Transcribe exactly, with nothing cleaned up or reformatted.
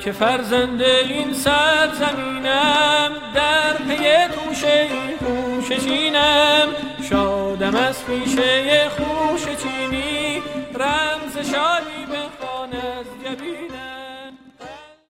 که فرزند این سرزمینم، در پی توشه این خوشه چینم. شادم از پیشه خوشه چینی، رمز شادی بخوان از جبین.